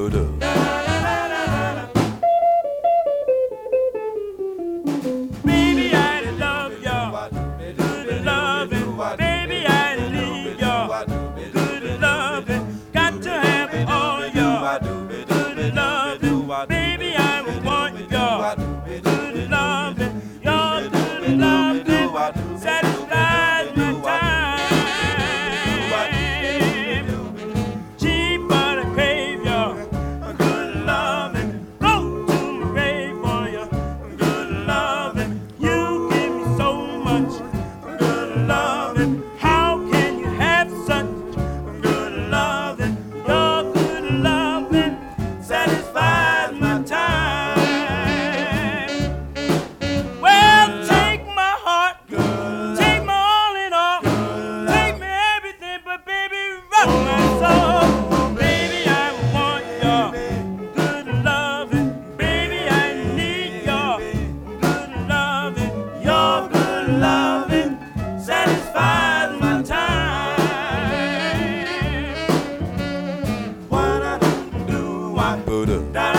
Baby, I love your good loving. Baby, I need your good loving. Got to have all your good loving. Baby, I want your good loving. Your good loving satisfies my time. Cheap, but I crave your good loving. Go to my grave for your good loving. You give me so much good loving. How can you have such good loving? Your good loving satisfies my time. Well, take my heart, take my all in all, take me everything, but baby, rock my soul. Baby, I want your good loving. Baby, I need your good loving. Your good loving satisfies my time. What I do, I